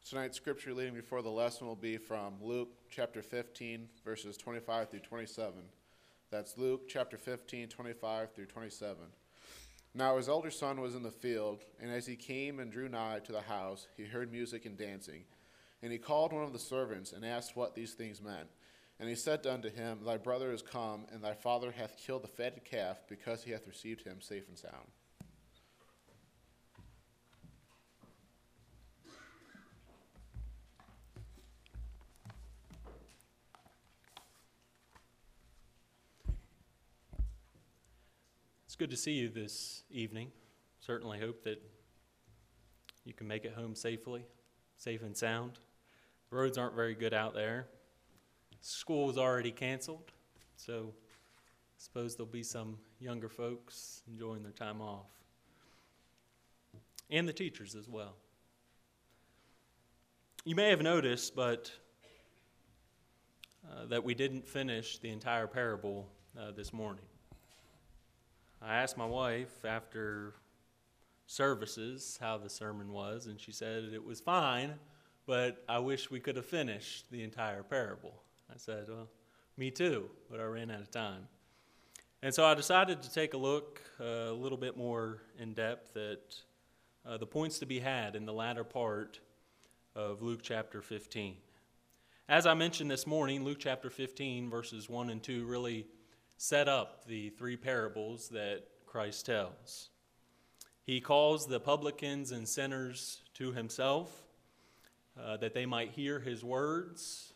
Tonight's scripture reading before the lesson will be from Luke chapter 15, verses 25 through 27. That's Luke chapter 15, 25 through 27. Now his elder son was in the field, and as he came and drew nigh to the house, he heard music and dancing. And he called one of the servants and asked what these things meant. And he said unto him, Thy brother is come, and thy father hath killed the fatted calf, because he hath received him safe and sound. It's good to see you this evening. Certainly hope that you can make it home safely, safe and sound. The roads aren't very good out there. School is already canceled, so I suppose there'll be some younger folks enjoying their time off. And the teachers as well. You may have noticed, but that we didn't finish the entire parable this morning. I asked my wife after services how the sermon was, and she said it was fine, but I wish we could have finished the entire parable. I said, well, me too, but I ran out of time. And so I decided to take a look a little bit more in depth at the points to be had in the latter part of Luke chapter 15. As I mentioned this morning, Luke chapter 15, verses 1 and 2 really set up the three parables that Christ tells. He calls the publicans and sinners to himself that they might hear his words,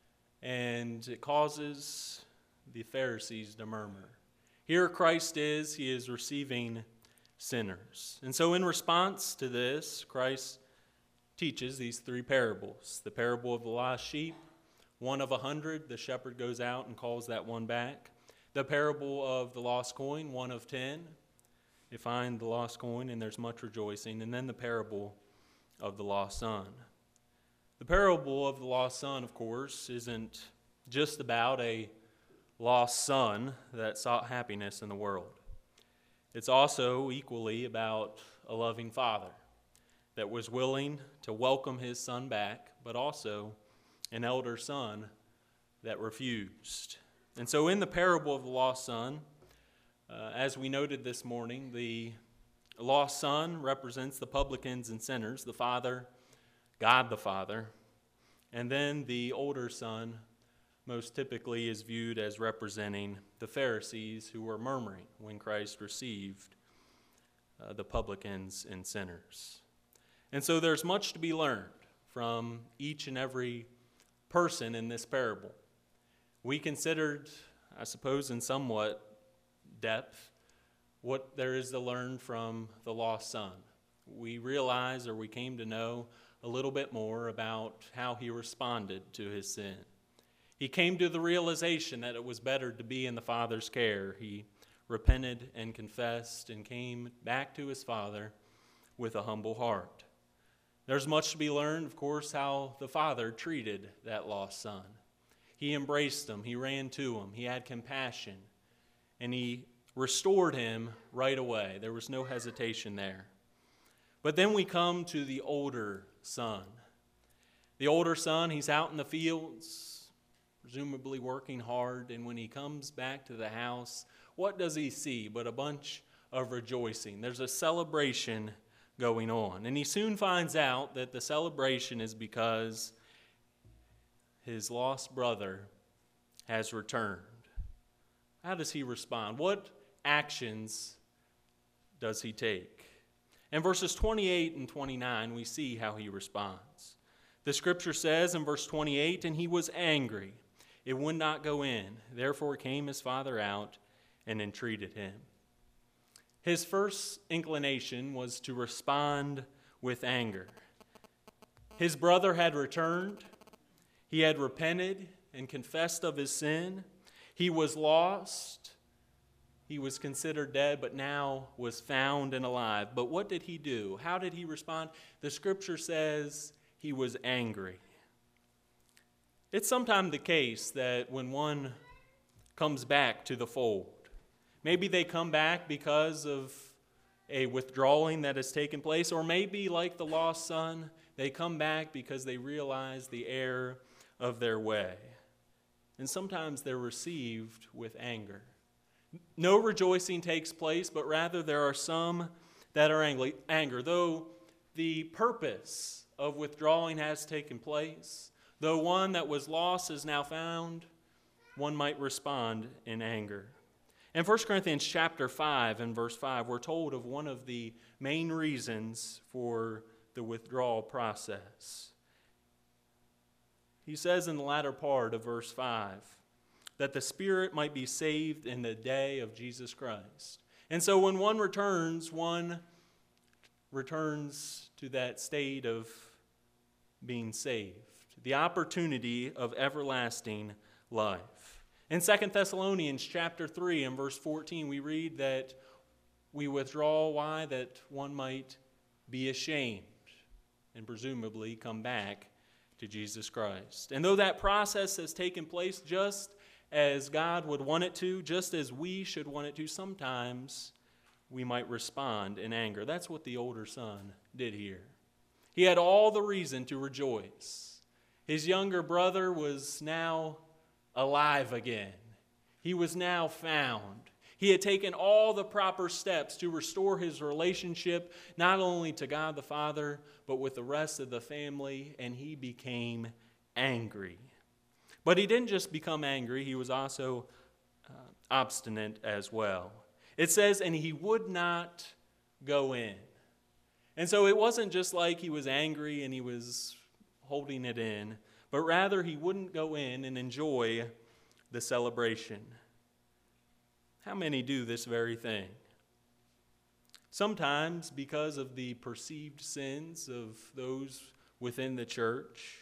and it causes the Pharisees to murmur. Here Christ is, he is receiving sinners. And so in response to this, Christ teaches these three parables. The parable of the lost sheep, 1 of 100, the shepherd goes out and calls that one back. The parable of the lost coin, 1 of 10. You find the lost coin and there's much rejoicing. And then the parable of the lost son. The parable of the lost son, of course, isn't just about a lost son that sought happiness in the world. It's also equally about a loving father that was willing to welcome his son back, but also an elder son that refused. And so in the parable of the lost son, as we noted this morning, the lost son represents the publicans and sinners, the Father, God the Father, and then the older son most typically is viewed as representing the Pharisees who were murmuring when Christ received the publicans and sinners. And so there's much to be learned from each and every person in this parable. We considered, I suppose, in somewhat depth, what there is to learn from the lost son. We realized, or we came to know a little bit more about how he responded to his sin. He came to the realization that it was better to be in the Father's care. He repented and confessed and came back to his Father with a humble heart. There's much to be learned, of course, how the Father treated that lost son. He embraced him, he ran to him, he had compassion, and he restored him right away. There was no hesitation there. But then we come to the older son. The older son, he's out in the fields, presumably working hard, and when he comes back to the house, what does he see but a bunch of rejoicing? There's a celebration going on, and he soon finds out that the celebration is because his lost brother has returned. How does he respond? What actions does he take? In verses 28 and 29, we see how he responds. The scripture says in verse 28, and he was angry. It would not go in. Therefore came his father out and entreated him. His first inclination was to respond with anger. His brother had returned. He had repented and confessed of his sin. He was lost. He was considered dead, but now was found and alive. But what did he do? How did he respond? The scripture says he was angry. It's sometimes the case that when one comes back to the fold, maybe they come back because of a withdrawing that has taken place, or maybe like the lost son, they come back because they realize the error of their way. And sometimes they're received with anger. No rejoicing takes place, but rather there are some that are angry. Though the purpose of withdrawing has taken place, though one that was lost is now found, one might respond in anger. In 1 Corinthians chapter 5 and verse 5, we're told of one of the main reasons for the withdrawal process. He says in the latter part of verse 5 that the spirit might be saved in the day of Jesus Christ. And so when one returns to that state of being saved, the opportunity of everlasting life. In 2 Thessalonians chapter 3 and verse 14, we read that we withdraw, why? That one might be ashamed and presumably come back to Jesus Christ. And though that process has taken place just as God would want it to, just as we should want it to, sometimes we might respond in anger. That's what the older son did here. He had all the reason to rejoice. His younger brother was now alive again. He was now found. He had taken all the proper steps to restore his relationship, not only to God the Father, but with the rest of the family, and he became angry. But he didn't just become angry, he was also obstinate as well. It says, and he would not go in. And so it wasn't just like he was angry and he was holding it in, but rather he wouldn't go in and enjoy the celebration. How many do this very thing? Sometimes because of the perceived sins of those within the church,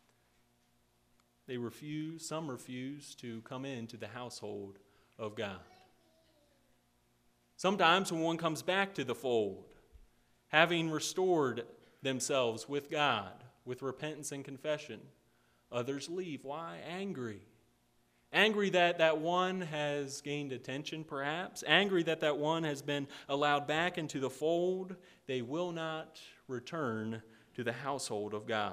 some refuse to come into the household of God. Sometimes when one comes back to the fold, having restored themselves with God, with repentance and confession, others leave. Why? Angry. Angry that one has gained attention, perhaps. Angry that one has been allowed back into the fold. They will not return to the household of God.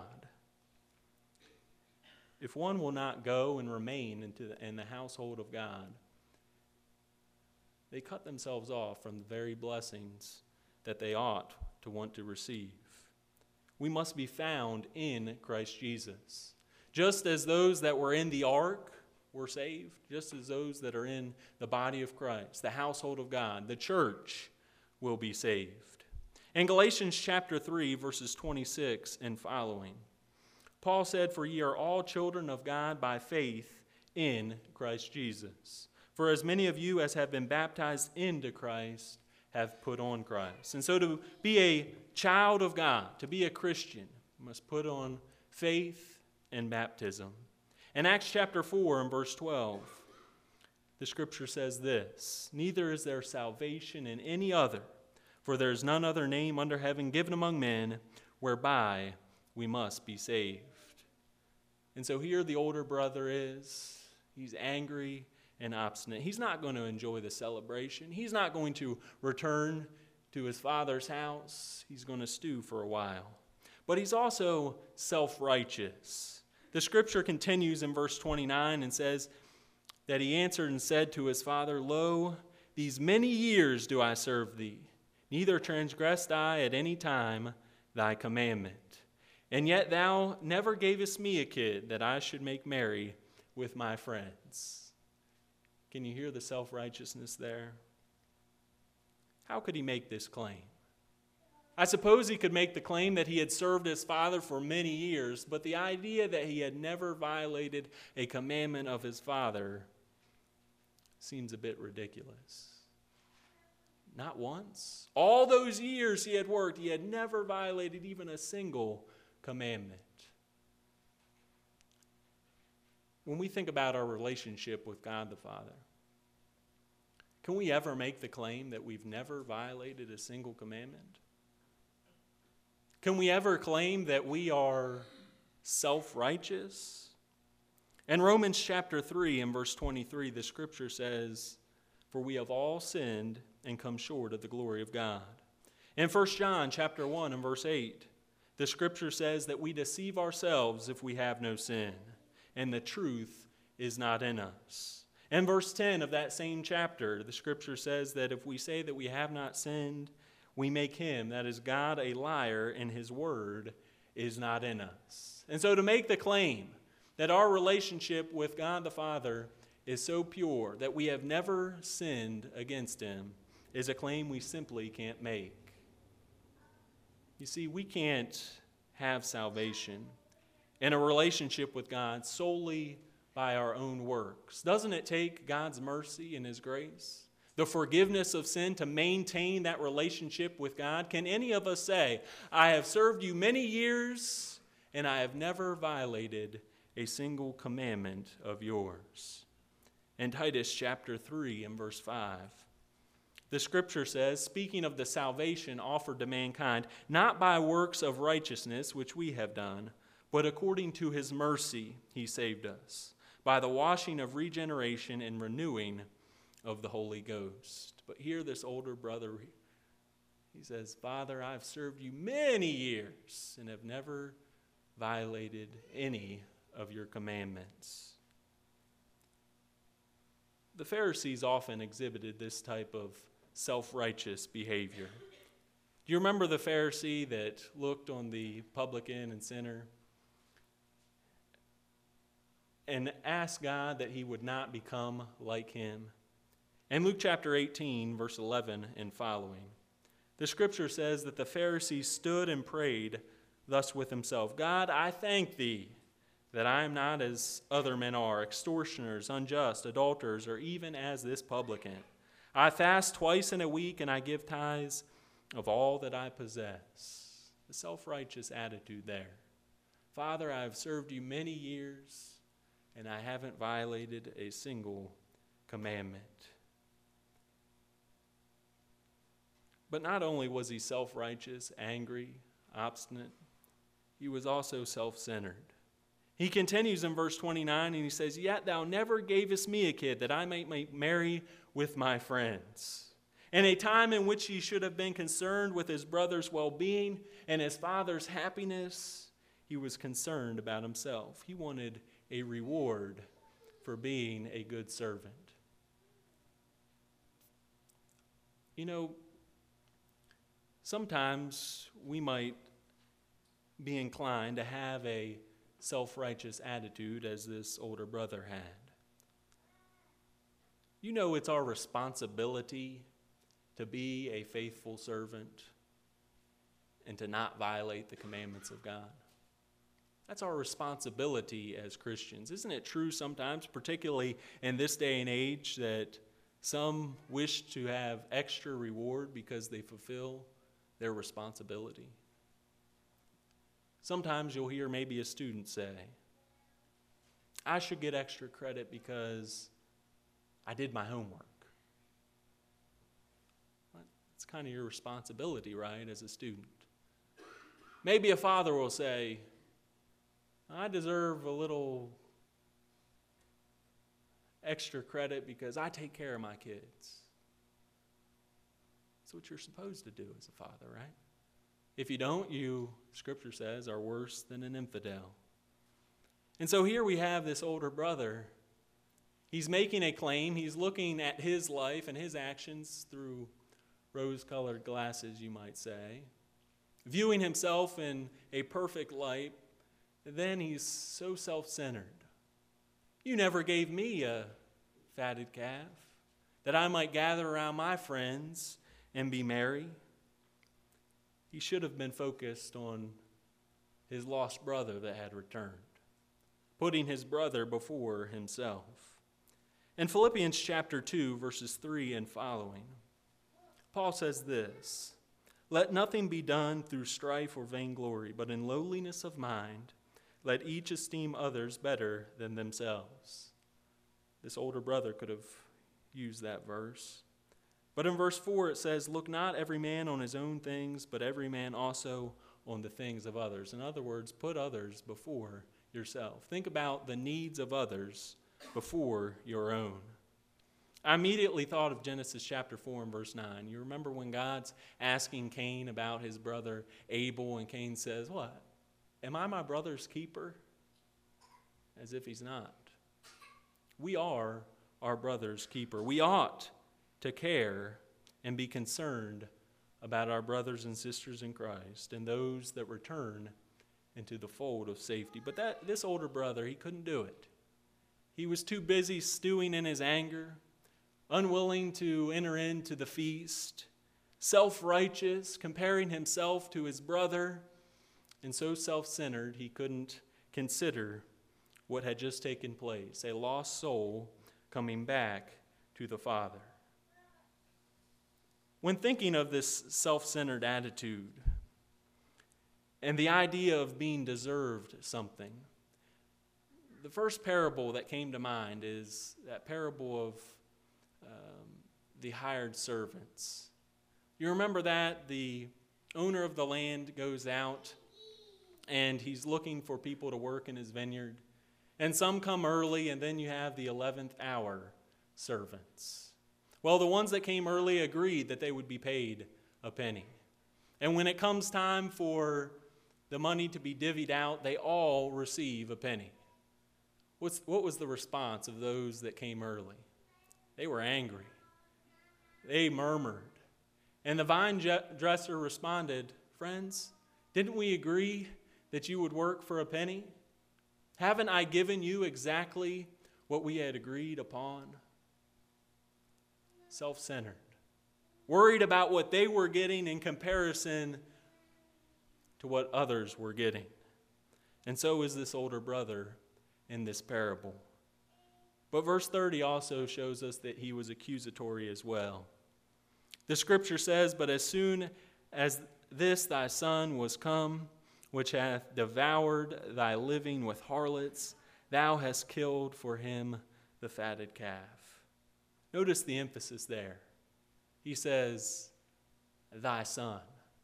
If one will not go and remain in the household of God, they cut themselves off from the very blessings that they ought to want to receive. We must be found in Christ Jesus. Just as those that were in the ark were saved, just as those that are in the body of Christ, the household of God, the church will be saved. In Galatians chapter 3, verses 26 and following, Paul said, "For ye are all children of God by faith in Christ Jesus. For as many of you as have been baptized into Christ have put on Christ." And so to be a child of God, to be a Christian, you must put on faith and baptism. In Acts chapter 4 and verse 12, the scripture says this, "Neither is there salvation in any other, for there is none other name under heaven given among men whereby we must be saved." And so here the older brother is. He's angry and obstinate. He's not going to enjoy the celebration. He's not going to return to his father's house. He's going to stew for a while. But he's also self-righteous. The scripture continues in verse 29 and says that he answered and said to his father, "Lo, these many years do I serve thee, neither transgressed I at any time thy commandment. And yet thou never gavest me a kid that I should make merry with my friends." Can you hear the self-righteousness there? How could he make this claim? I suppose he could make the claim that he had served his father for many years, but the idea that he had never violated a commandment of his father seems a bit ridiculous. Not once. All those years he had worked, he had never violated even a single commandment. When we think about our relationship with God the Father, can we ever make the claim that we've never violated a single commandment? Can we ever claim that we are self-righteous? In Romans chapter 3 and verse 23, the scripture says, "For we have all sinned and come short of the glory of God." In 1 John chapter 1 and verse 8, the scripture says that we deceive ourselves if we have no sin, and the truth is not in us. In verse 10 of that same chapter, the scripture says that if we say that we have not sinned, we make him, that is God, a liar, and his word is not in us. And so to make the claim that our relationship with God the Father is so pure that we have never sinned against him is a claim we simply can't make. You see, we can't have salvation and a relationship with God solely by our own works. Doesn't it take God's mercy and his grace, the forgiveness of sin, to maintain that relationship with God? Can any of us say, I have served you many years and I have never violated a single commandment of yours? In Titus chapter 3 and verse 5, the scripture says, speaking of the salvation offered to mankind, not by works of righteousness which we have done, but according to his mercy he saved us, by the washing of regeneration and renewing of the Holy Ghost. But here this older brother, he says, Father, I've served you many years and have never violated any of your commandments. The Pharisees often exhibited this type of self-righteous behavior. Do you remember the Pharisee that looked on the publican and sinner and asked God that he would not become like him? In Luke chapter 18, verse 11 and following, the scripture says that the Pharisee stood and prayed thus with himself, God, I thank thee that I am not as other men are, extortioners, unjust, adulterers, or even as this publican. I fast twice in a week, and I give tithes of all that I possess. The self-righteous attitude there. Father, I have served you many years, and I haven't violated a single commandment. But not only was he self-righteous, angry, obstinate, he was also self-centered. He continues in verse 29 and he says, Yet thou never gavest me a kid that I might marry with my friends. In a time in which he should have been concerned with his brother's well-being and his father's happiness, he was concerned about himself. He wanted a reward for being a good servant. You know, sometimes we might be inclined to have a self-righteous attitude as this older brother had. You know, it's our responsibility to be a faithful servant and to not violate the commandments of God. That's our responsibility as Christians. Isn't it true sometimes, particularly in this day and age, that some wish to have extra reward because they fulfill their responsibility? Sometimes you'll hear maybe a student say, I should get extra credit because I did my homework. It's kind of your responsibility, right, as a student. Maybe a father will say, I deserve a little extra credit because I take care of my kids. That's what you're supposed to do as a father, right? If you don't, you, Scripture says, are worse than an infidel. And so here we have this older brother. He's making a claim. He's looking at his life and his actions through rose-colored glasses, you might say, viewing himself in a perfect light. Then he's so self-centered. You never gave me a fatted calf that I might gather around my friends and be merry. He should have been focused on his lost brother that had returned, putting his brother before himself. In Philippians chapter 2, verses 3 and following, Paul says this, Let nothing be done through strife or vainglory, but in lowliness of mind, let each esteem others better than themselves. This older brother could have used that verse. But in verse 4 it says, Look not every man on his own things, but every man also on the things of others. In other words, put others before yourself. Think about the needs of others before your own. I immediately thought of Genesis chapter 4 and verse 9. You remember when God's asking Cain about his brother Abel, and Cain says, "What? Am I my brother's keeper?" As if he's not. We are our brother's keeper. We ought to care and be concerned about our brothers and sisters in Christ and those that return into the fold of safety. But this older brother, he couldn't do it. He was too busy stewing in his anger, unwilling to enter into the feast, self-righteous, comparing himself to his brother, and so self-centered he couldn't consider what had just taken place, a lost soul coming back to the Father. When thinking of this self-centered attitude and the idea of being deserved something, the first parable that came to mind is that parable of the hired servants. You remember that? The owner of the land goes out and he's looking for people to work in his vineyard. And some come early, and then you have the 11th hour servants. Well, the ones that came early agreed that they would be paid a penny. And when it comes time for the money to be divvied out, they all receive a penny. What was the response of those that came early? They were angry. They murmured. And the vine dresser responded, "Friends, didn't we agree that you would work for a penny? Haven't I given you exactly what we had agreed upon?" Self-centered. Worried about what they were getting in comparison to what others were getting. And so is this older brother in this parable. But verse 30 also shows us that he was accusatory as well. The scripture says, "But as soon as this thy son was come, which hath devoured thy living with harlots, thou hast killed for him the fatted calf." Notice the emphasis there. He says, "Thy son."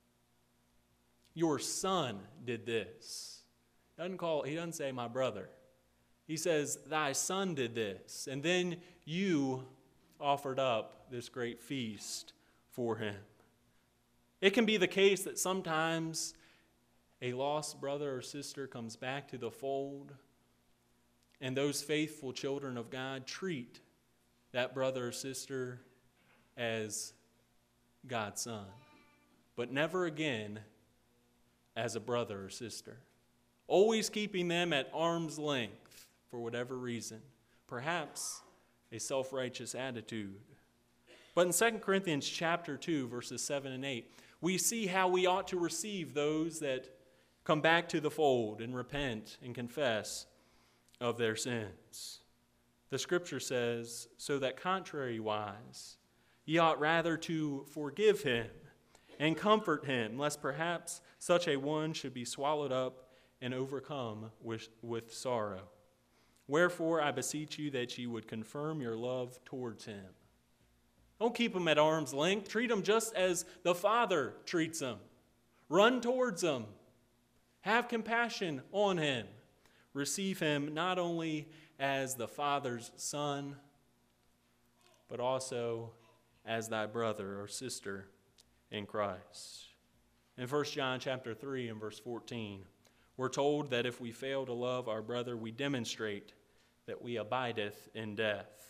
Your son did this. He doesn't say my brother. He says, "Thy son did this." And then you offered up this great feast for him. It can be the case that sometimes a lost brother or sister comes back to the fold, and those faithful children of God treat that brother or sister as God's son, but never again as a brother or sister. Always keeping them at arm's length for whatever reason, perhaps a self-righteous attitude. But in 2 Corinthians chapter 2, verses 7 and 8, we see how we ought to receive those that come back to the fold and repent and confess of their sins. The scripture says, "So that contrariwise, ye ought rather to forgive him and comfort him, lest perhaps such a one should be swallowed up and overcome with sorrow. Wherefore I beseech you that ye would confirm your love towards him." Don't keep him at arm's length. Treat him just as the Father treats him. Run towards him. Have compassion on him. Receive him not only as the Father's son, but also as thy brother or sister in Christ. In 1 John chapter 3 and verse 14, we're told that if we fail to love our brother, we demonstrate that we abideth in death.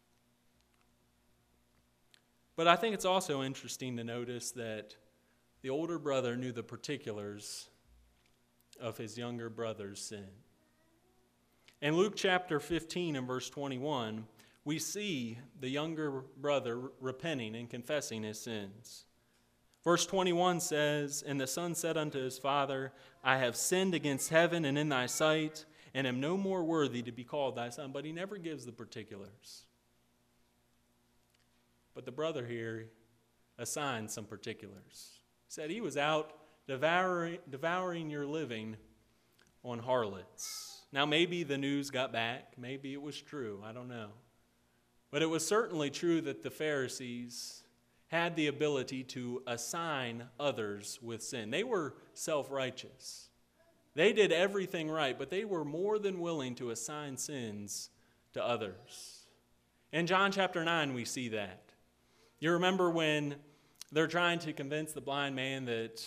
But I think it's also interesting to notice that the older brother knew the particulars of his younger brother's sin. In Luke chapter 15 and verse 21, we see the younger brother repenting and confessing his sins. Verse 21 says, "And the son said unto his father, I have sinned against heaven and in thy sight, and am no more worthy to be called thy son." But he never gives the particulars. But the brother here assigned some particulars. He said he was out devouring your living on harlots. Now maybe the news got back. Maybe it was true. I don't know. But it was certainly true that the Pharisees had the ability to assign others with sin. They were self-righteous. They did everything right, but they were more than willing to assign sins to others. In John chapter 9, we see that. You remember when they're trying to convince the blind man that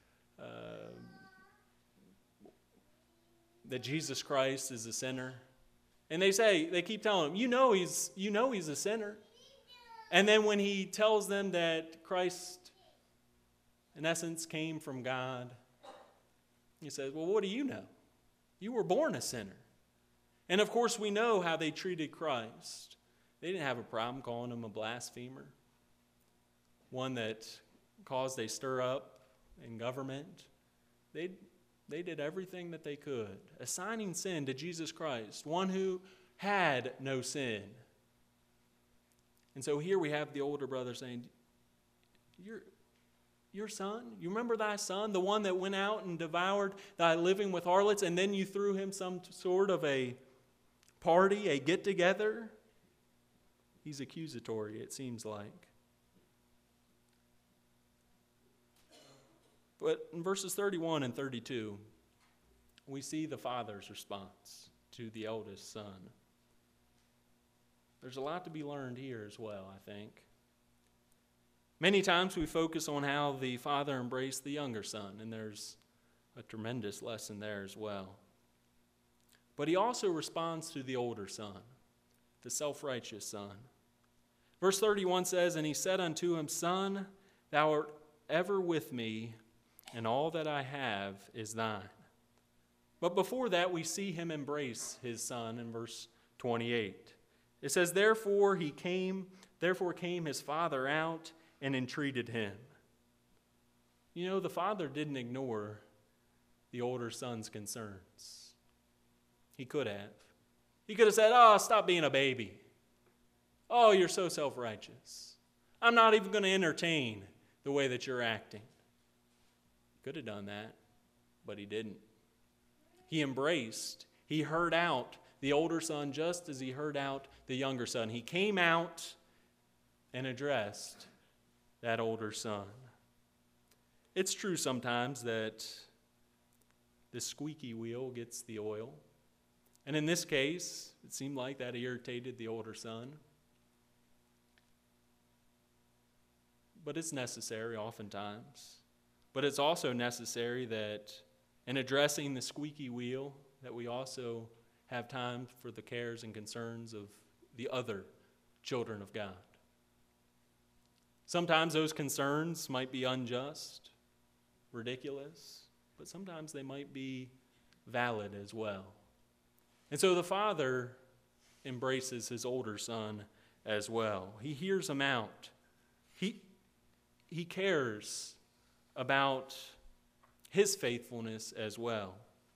Jesus Christ is a sinner? And they keep telling him, you know he's a sinner. And then when he tells them that Christ, in essence, came from God, he says, well, what do you know? You were born a sinner. And of course, we know how they treated Christ. They didn't have a problem calling him a blasphemer, one that caused a stir up in government. They did everything that they could, assigning sin to Jesus Christ, one who had no sin. And so here we have the older brother saying, your son? You remember thy son, the one that went out and devoured thy living with harlots, and then you threw him some sort of a party, a get-together? He's accusatory, it seems like. But in verses 31 and 32, we see the father's response to the eldest son. There's a lot to be learned here as well, I think. Many times we focus on how the father embraced the younger son, and there's a tremendous lesson there as well. But he also responds to the older son, the self-righteous son. Verse 31 says, and he said unto him, Son, thou art ever with me, and all that I have is thine. But before that, we see him embrace his son in verse 28. It says, Therefore came his father out and entreated him. You know, the father didn't ignore the older son's concerns. He could have. He could have said, oh, stop being a baby. Oh, you're so self-righteous. I'm not even going to entertain the way that you're acting. Could have done that, but he didn't. He embraced, he heard out the older son just as he heard out the younger son. He came out and addressed that older son. It's true sometimes that the squeaky wheel gets the oil. And in this case, it seemed like that irritated the older son. But it's necessary oftentimes. But it's also necessary that in addressing the squeaky wheel, that we also have time for the cares and concerns of the other children of God. Sometimes those concerns might be unjust, ridiculous, but sometimes they might be valid as well. And so the father embraces his older son as well. He hears him out. He cares about his faithfulness as well.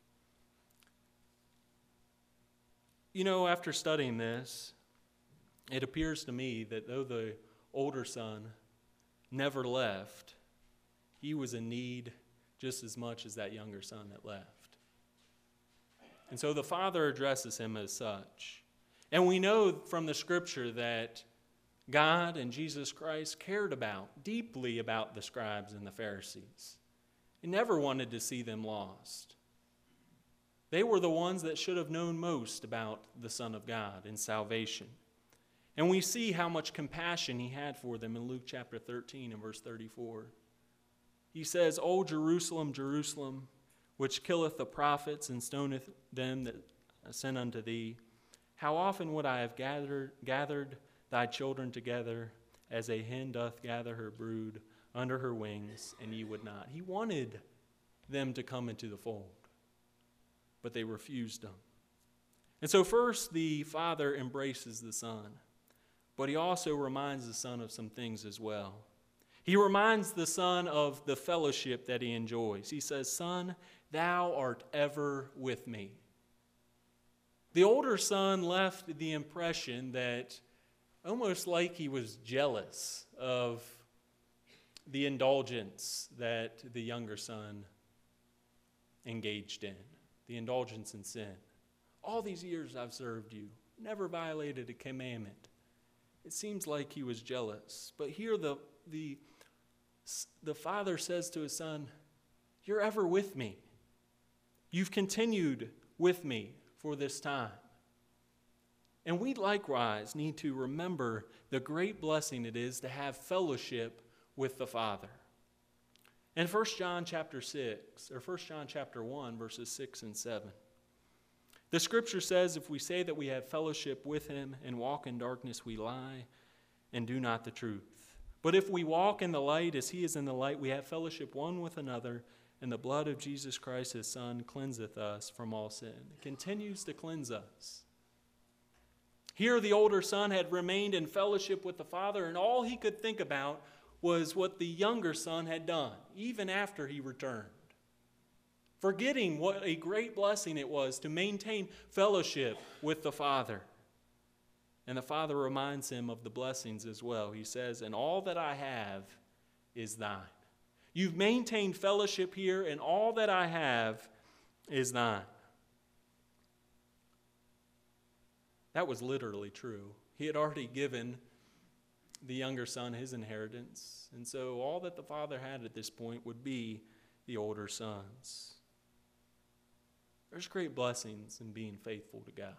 You know, after studying this, it appears to me that though the older son never left, he was in need just as much as that younger son that left. And so the father addresses him as such. And we know from the scripture that God and Jesus Christ cared deeply about the scribes and the Pharisees. He never wanted to see them lost. They were the ones that should have known most about the Son of God and salvation. And we see how much compassion he had for them in Luke chapter 13 and verse 34. He says, O Jerusalem, Jerusalem, which killeth the prophets and stoneth them that sent unto thee, how often would I have gathered thy children together as a hen doth gather her brood under her wings, and ye would not. He wanted them to come into the fold, but they refused him. And so first the father embraces the son, but he also reminds the son of some things as well. He reminds the son of the fellowship that he enjoys. He says, Son, thou art ever with me. The older son left the impression that almost like he was jealous of the indulgence that the younger son engaged in, the indulgence in sin. All these years I've served you, never violated a commandment. It seems like he was jealous. But here the father says to his son, you're ever with me. You've continued with me for this time. And we likewise need to remember the great blessing it is to have fellowship with the Father. In 1 John chapter 1, verses 6 and 7, the scripture says, if we say that we have fellowship with him and walk in darkness, we lie and do not the truth. But if we walk in the light as he is in the light, we have fellowship one with another, and the blood of Jesus Christ, his Son, cleanseth us from all sin. It continues to cleanse us. Here the older son had remained in fellowship with the Father, and all he could think about was what the younger son had done, even after he returned. Forgetting what a great blessing it was to maintain fellowship with the Father. And the Father reminds him of the blessings as well. He says, and all that I have is thine. You've maintained fellowship here, and all that I have is thine. That was literally true. He had already given the younger son his inheritance, and so all that the father had at this point would be the older son's. There's great blessings in being faithful to God.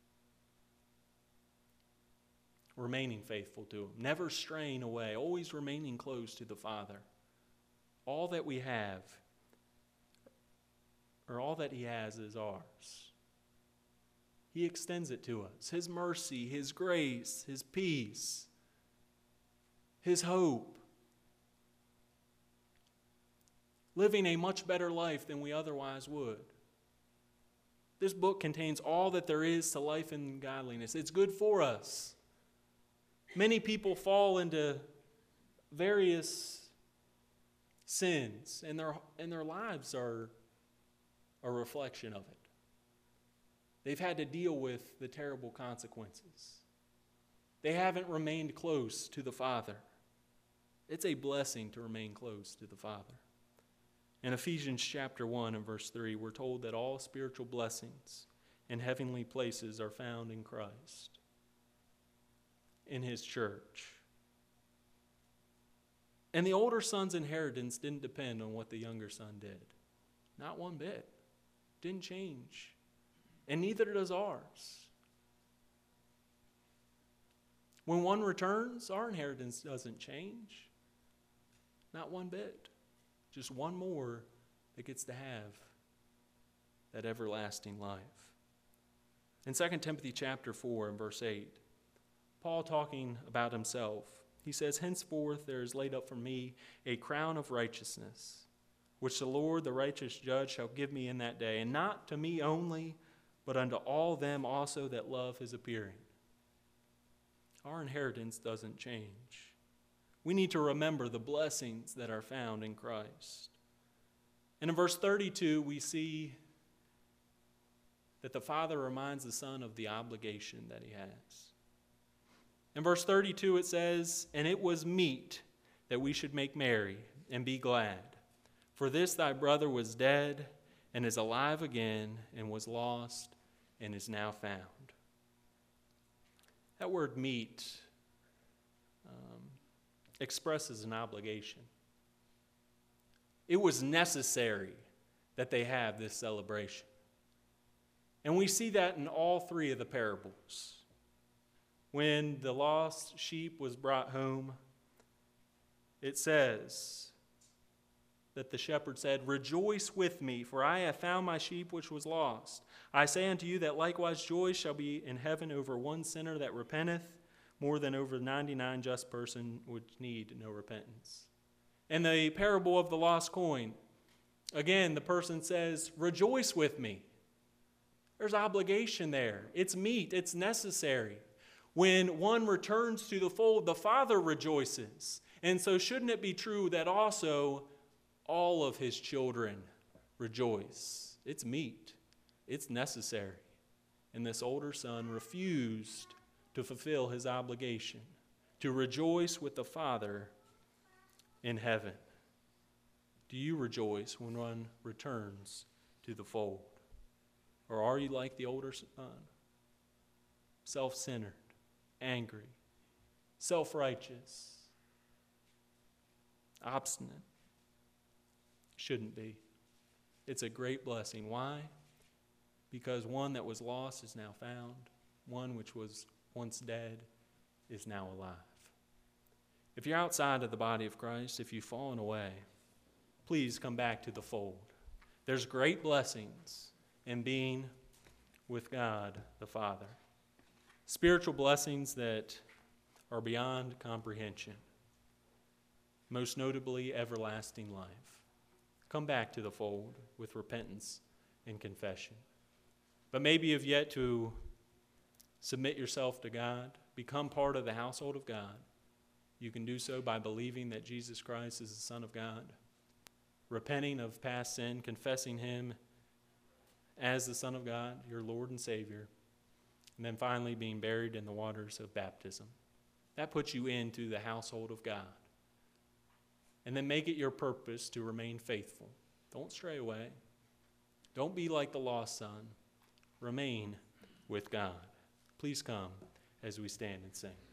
Remaining faithful to him, never straying away, always remaining close to the Father. All that we have, or all that he has, is ours. He extends it to us. His mercy, his grace, his peace, his hope. Living a much better life than we otherwise would. This book contains all that there is to life and godliness. It's good for us. Many people fall into various sins, and their lives are a reflection of it. They've had to deal with the terrible consequences. They haven't remained close to the Father. It's a blessing to remain close to the Father. In Ephesians chapter 1 and verse 3, we're told that all spiritual blessings in heavenly places are found in Christ, in his church. And the older son's inheritance didn't depend on what the younger son did. Not one bit. Didn't change. And neither does ours. When one returns, our inheritance doesn't change. Not one bit. Just one more that gets to have that everlasting life. In 2 Timothy chapter 4 and verse 8, Paul talking about himself, he says, henceforth there is laid up for me a crown of righteousness, which the Lord, the righteous judge, shall give me in that day, and not to me only, but unto all them also that love his appearing. Our inheritance doesn't change. We need to remember the blessings that are found in Christ. And in verse 32, we see that the Father reminds the Son of the obligation that he has. In verse 32 it says, and it was meet that we should make merry and be glad. For this thy brother was dead and is alive again, and was lost and is now found. That word meet expresses an obligation. It was necessary that they have this celebration. And we see that in all three of the parables. When the lost sheep was brought home, it says that the shepherd said, rejoice with me, for I have found my sheep which was lost. I say unto you that likewise joy shall be in heaven over one sinner that repenteth, more than over 99 just persons which need no repentance. In the parable of the lost coin, again, the person says, rejoice with me. There's obligation there. It's meet. It's necessary. When one returns to the fold, the Father rejoices. And so shouldn't it be true that also all of his children rejoice? It's meet. It's necessary. And this older son refused to fulfill his obligation, to rejoice with the Father in heaven. Do you rejoice when one returns to the fold? Or are you like the older son? Self-centered, angry, self-righteous, obstinate? Shouldn't be. It's a great blessing. Why? Because one that was lost is now found. one which was once dead is now alive. If you're outside of the body of Christ, if you've fallen away, please come back to the fold. There's great blessings in being with God the Father. Spiritual blessings that are beyond comprehension. Most notably, everlasting life. Come back to the fold with repentance and confession. But maybe you've yet to submit yourself to God, become part of the household of God. You can do so by believing that Jesus Christ is the Son of God, repenting of past sin, confessing Him as the Son of God, your Lord and Savior, and then finally being buried in the waters of baptism. That puts you into the household of God. And then make it your purpose to remain faithful. Don't stray away. Don't be like the lost son. Remain with God. Please come as we stand and sing.